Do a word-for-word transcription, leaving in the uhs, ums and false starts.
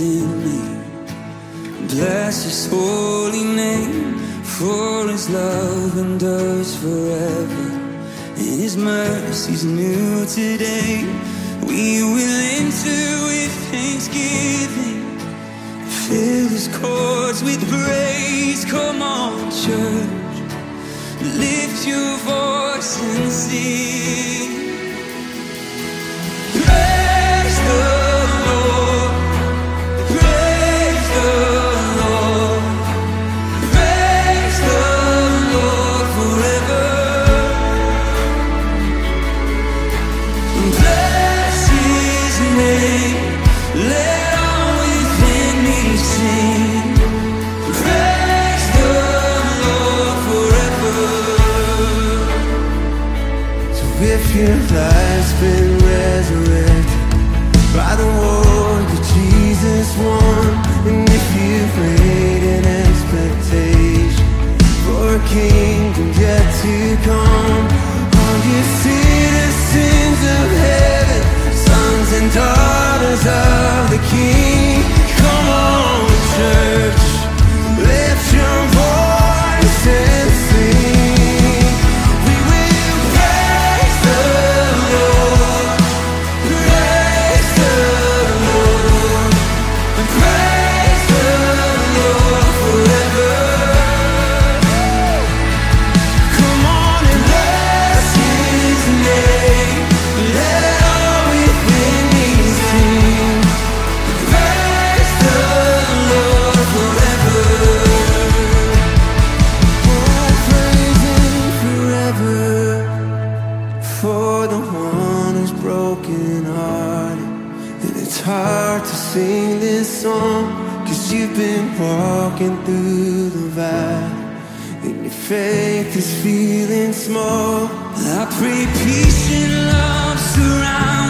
within me. Bless His holy name, for His love endures forever, and His mercy's new today. We will enter with thanksgiving, fill His courts with praise. Come on, church, lift your voice and sing. Praise the Lord, praise the Lord, praise the Lord forever. Bless His name, let all within me sing. Praise the Lord forever. So if your life's been resurrected by the war that Jesus won, and if you've waited in expectation for a kingdom yet to come, all you citizens of heaven, sons and daughters of the King, come on, church, lift your voice and sing. We will praise the Lord, praise the Lord, praise the Lord forever. Come on and bless His name, let all within me sing. Praise the Lord forever. Oh, praise Him forever, for the one who's broken hearted. And it's hard to sing this song, 'cause you've been walking through the valley, and your faith is feeling small. I pray peace and love surround